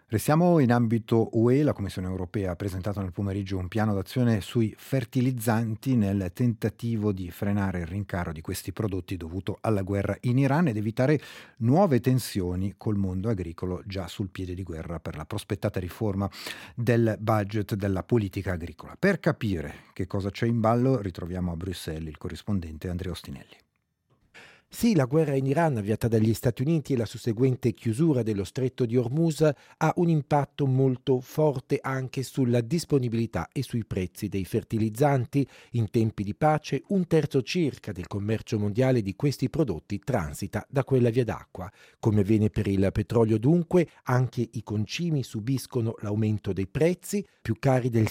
Restiamo in ambito UE. La Commissione europea ha presentato nel pomeriggio un piano d'azione sui fertilizzanti nel tentativo di frenare il rincaro di questi prodotti dovuto alla guerra in Iran ed evitare nuove tensioni col mondo agricolo già sul piede di guerra per la prospettata riforma del budget della politica agricola. Per capire che cosa c'è in ballo ritroviamo a Bruxelles il corrispondente Andrea Ostinelli. Sì, la guerra in Iran, avviata dagli Stati Uniti e la susseguente chiusura dello stretto di Hormuz, ha un impatto molto forte anche sulla disponibilità e sui prezzi dei fertilizzanti. In tempi di pace, un terzo circa del commercio mondiale di questi prodotti transita da quella via d'acqua. Come avviene per il petrolio dunque, anche i concimi subiscono l'aumento dei prezzi, più cari del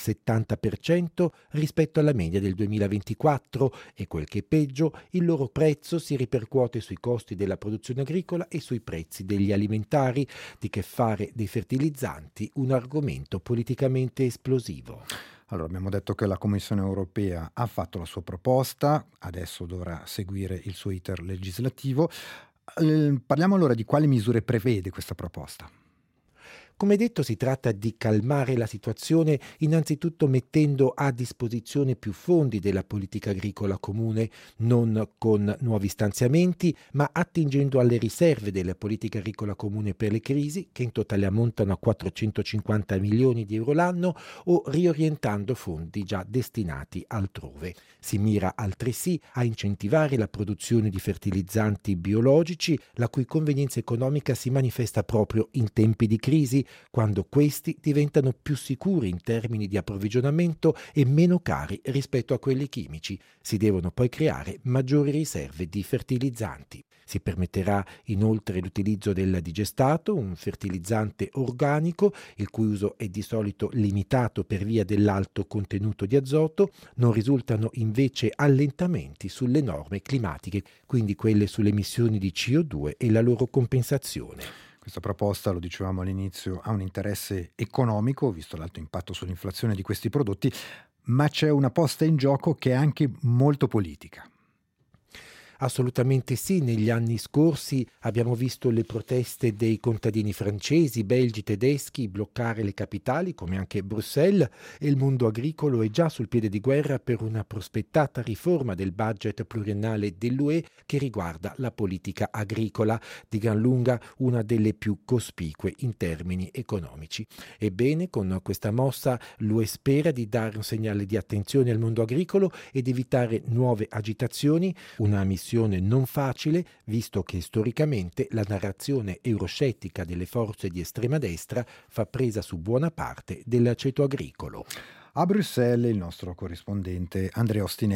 70% rispetto alla media del 2024 e quel che è peggio, il loro prezzo si ripercuote sui costi della produzione agricola e sui prezzi degli alimentari, di che fare dei fertilizzanti un argomento politicamente esplosivo. Allora, abbiamo detto che la Commissione europea ha fatto la sua proposta, adesso dovrà seguire il suo iter legislativo. Parliamo allora di quali misure prevede questa proposta. Come detto, si tratta di calmare la situazione innanzitutto mettendo a disposizione più fondi della politica agricola comune, non con nuovi stanziamenti, ma attingendo alle riserve della politica agricola comune per le crisi, che in totale ammontano a 450 milioni di euro l'anno, o riorientando fondi già destinati altrove. Si mira altresì a incentivare la produzione di fertilizzanti biologici, la cui convenienza economica si manifesta proprio in tempi di crisi, quando questi diventano più sicuri in termini di approvvigionamento e meno cari rispetto a quelli chimici. Si devono poi creare maggiori riserve di fertilizzanti. Si permetterà inoltre l'utilizzo del digestato, un fertilizzante organico, il cui uso è di solito limitato per via dell'alto contenuto di azoto. Non risultano invece allentamenti sulle norme climatiche, quindi quelle sulle emissioni di CO2 e la loro compensazione. Questa proposta, lo dicevamo all'inizio, ha un interesse economico, visto l'alto impatto sull'inflazione di questi prodotti, ma c'è una posta in gioco che è anche molto politica. Assolutamente sì, negli anni scorsi abbiamo visto le proteste dei contadini francesi, belgi, tedeschi bloccare le capitali come anche Bruxelles e il mondo agricolo è già sul piede di guerra per una prospettata riforma del budget pluriennale dell'UE che riguarda la politica agricola, di gran lunga una delle più cospicue in termini economici. Ebbene, con questa mossa l'UE spera di dare un segnale di attenzione al mondo agricolo ed evitare nuove agitazioni, una missione non facile, visto che storicamente la narrazione euroscettica delle forze di estrema destra fa presa su buona parte del ceto agricolo. A Bruxelles il nostro corrispondente Andrea Ostinelli